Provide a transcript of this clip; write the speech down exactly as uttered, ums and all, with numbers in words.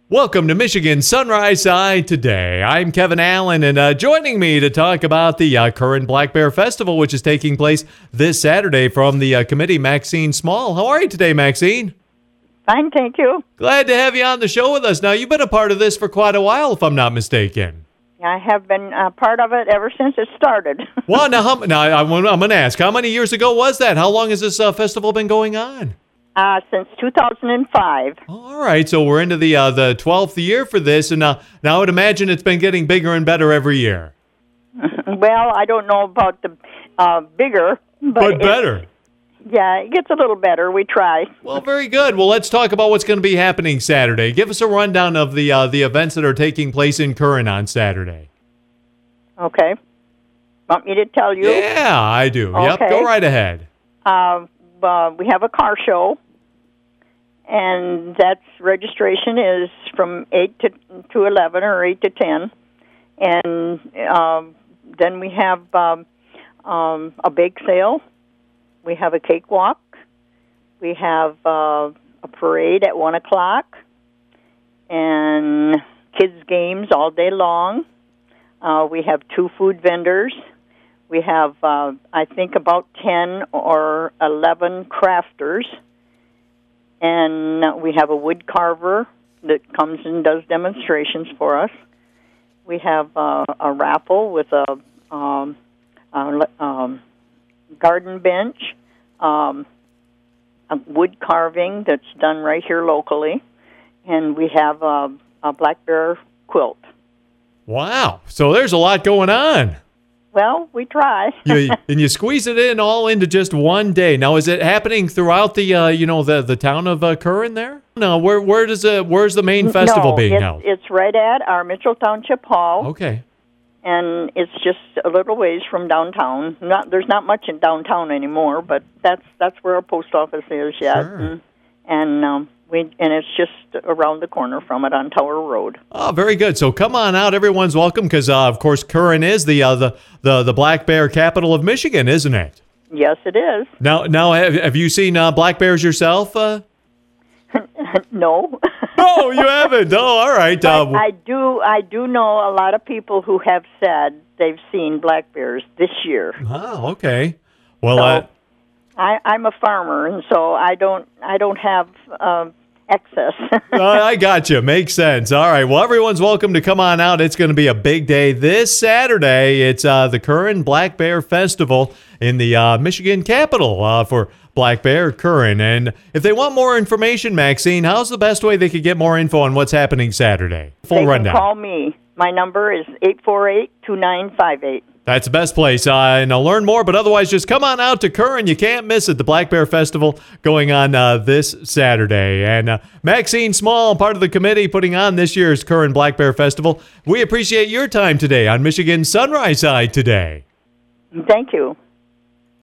Welcome to Michigan Sunrise Side Today. I'm Kevin Allen, and uh, joining me to talk about the uh, Curran Black Bear Festival, which is taking place this Saturday, from the uh, committee, Maxine Small. How are you today, Maxine? Fine, thank you. Glad to have you on the show with us. Now, you've been a part of this for quite a while, if I'm not mistaken. I have been a part of it ever since it started. Well, now, how, now I'm, I'm going to ask, how many years ago was that? How long has this uh, festival been going on? Uh, since two thousand five. All right, so we're into the uh, the twelfth year for this, and uh, now I would imagine it's been getting bigger and better every year. Well, I don't know about the uh, bigger, but, But better. It, yeah, it gets a little better. We try. Well, very good. Well, let's talk about what's going to be happening Saturday. Give us a rundown of the uh, the events that are taking place in Curran on Saturday. Okay. Want me to tell you? Yeah, I do. Yep, Okay. go right ahead. Uh, uh, we have a car show, and that's registration is from eight to to eleven or eight to ten, and um, then we have um, um, a bake sale. We have a cakewalk. We have uh, a parade at one o'clock, and kids games all day long. Uh, we have two food vendors. We have, uh, I think, about ten or eleven crafters. And we have a wood carver that comes and does demonstrations for us. We have uh, a raffle with a, um, a um, garden bench, um, a wood carving that's done right here locally. And we have a, a black bear quilt. Wow. So there's a lot going on. Well, we try. you, and you squeeze it in all into just one day. Now, is it happening throughout the, uh, you know, the, the town of uh, Curran there? No, where where does it, where's the main festival no, being it's, held? it's right at our Mitchell Township Hall. Okay. And it's just a little ways from downtown. Not there's not much in downtown anymore, but that's that's where our post office is yet. Sure. And, and um, we and it's just around the corner from it on Tower Road. Oh, very good. So come on out. Everyone's welcome because, uh, of course, Curran is the, uh, the the the black bear capital of Michigan, isn't it? Yes, it is. Now, now, have, have you seen uh, black bears yourself? Uh? No. Oh, you haven't. Oh, all right. But Uh, I do. I do know a lot of people who have said they've seen black bears this year. oh, okay. Well, So, uh, I, I'm a farmer, and so I don't. I don't have um, excess. I I got you. Makes sense. All right. Well, everyone's welcome to come on out. It's going to be a big day this Saturday. It's uh, the Curran Black Bear Festival in the uh, Michigan capital uh, for Black Bear Curran. And if they want more information, Maxine, how's the best way they could get more info on what's happening Saturday? Full they rundown. can call me. My number is eight four eight, two nine five eight. That's the best place. Uh, and I'll learn more, but otherwise, just come on out to Curran. You can't miss it. The Black Bear Festival going on uh, this Saturday. And uh, Maxine Small, part of the committee putting on this year's Curran Black Bear Festival. We appreciate your time today on Michigan Sunrise Side Today. Thank you.